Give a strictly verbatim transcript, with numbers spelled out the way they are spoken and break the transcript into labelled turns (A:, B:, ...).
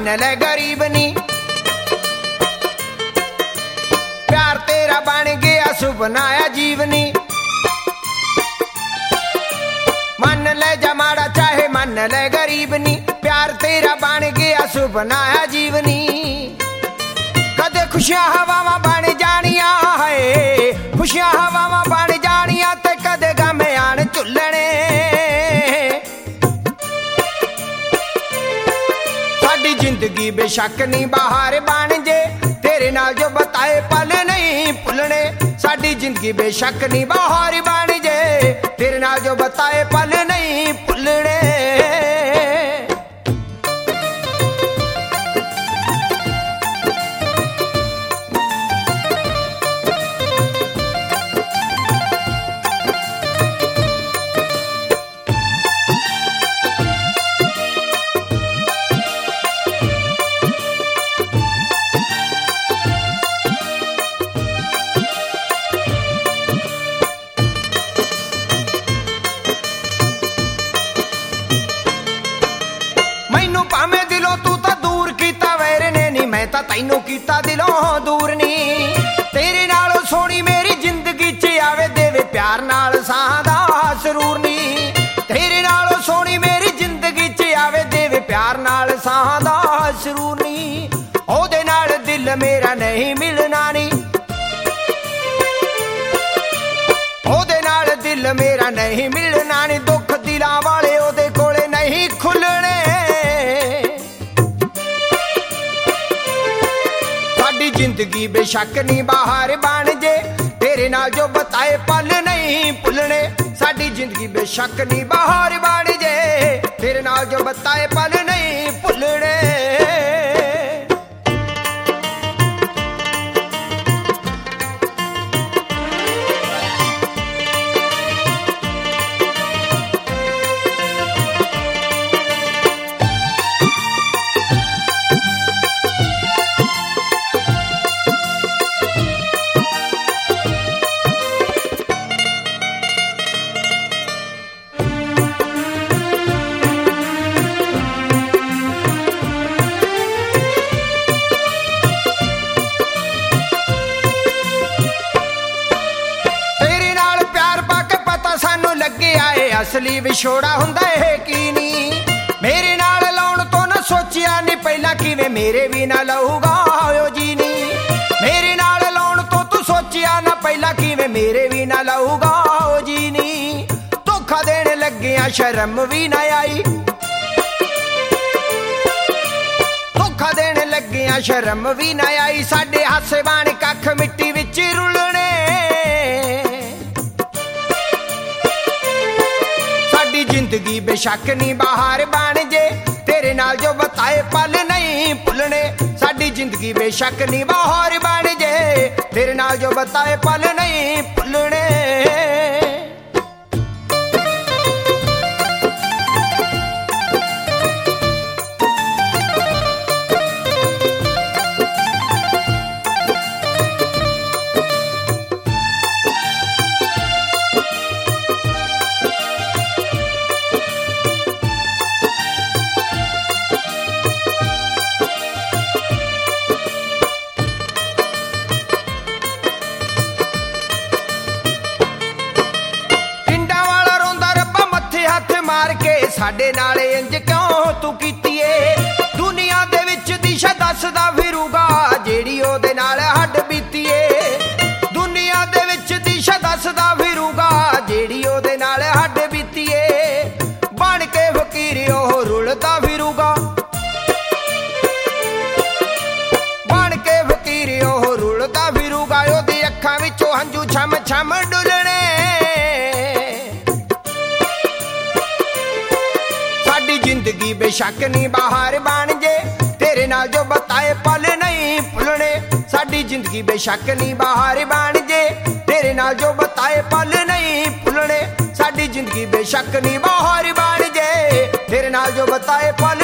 A: मन ले गरीब नी, प्यार तेरा बन गया सुपना अजीब नी। मन ले जा माड़ा चाहे मन ले गरीब नी, प्यार तेरा बन गया सुपना अजीब नी। कदे खुशियां हवावां बन जानियां है, खुशियां हवावां बन जानियां ते कदे गम आन झुलने। साडी जिंदगी बेशक नहीं बहार बन जे, तेरे नाल जो बताए पल नहीं भुलने। साडी जिंदगी बेशक नहीं बहार बन जे, तेरे नाल जो बताए पल नहीं भुलने। तैनू कीता दिलों दूर नी, तेरे नाल सोनी मेरी जिंदगी च आवे देवे प्यार नाल सां दा सरूर नी। तेरे नाल सोनी मेरी जिंदगी च आवे देवे प्यार नाल सां दा सरूर नी। ओदे नाल दिल मेरा नहीं मिलना नी, ओदे नाल दिल मेरा नहीं मिलना नी। दुख दिलां वाले ओदे कोले नहीं खुलने। जिंदगी बेशक नहीं बाहर बन जे, तेरे नाल जो बताए पल नहीं भुलने। साडी जिंदगी बेशक नहीं बाहर बन जे, तेरे नाल जो बताए पल नहीं भुलने। असली विछोड़ा हुंदा है की नी, मेरे नाल लाउण तो ना सोचिया नी पहला किवें मेरे भी ना लऊगा ओ जी नी। मेरे नाल लाउण तो तू सोचिया ना पहला किवें मेरे भी ना लऊगा ओ जी नी। धोखा देण लग्गिया शर्म भी ना आई, धोखा देण लग्गिया शर्म भी ना आई। साडे हासे बाण कख मिट्टी विच रुलने। जिंदगी बेशक नहीं बाहर बन जे, तेरे नाल जो बताए पल नहीं भुलने। साडी जिंदगी बेशक नहीं बाहर बन जे, तेरे नाल जो बताए पल नहीं भुलने। साडे नाल इंज क्यों तू कीती ए, दुनिया दे विच दिशा दसदा फिरूगा जेड़ी ओदे नाल हड्ड बीती ए। दुनिया दे विच दिशा दसदा फिरूगा जेड़ी ओदे नाल हड्ड बीती ए। बन के फकीर ओह रुलदा फिरूगा, बन के फकीर ओह रुलदा फिरूगा। ओदी अखां विचों हंझू छम छम डुलने। जिंदगी बेशक नहीं बाहर बन जे, तेरे नाल जो बताए पल नहीं भुलने। साडी जिंदगी बेशक नहीं बाहर बन जे, तेरे नाल जो बताए पल नहीं भुलने। साडी जिंदगी बेशक नहीं बाहर बन जे, तेरे नाल जो बताए पल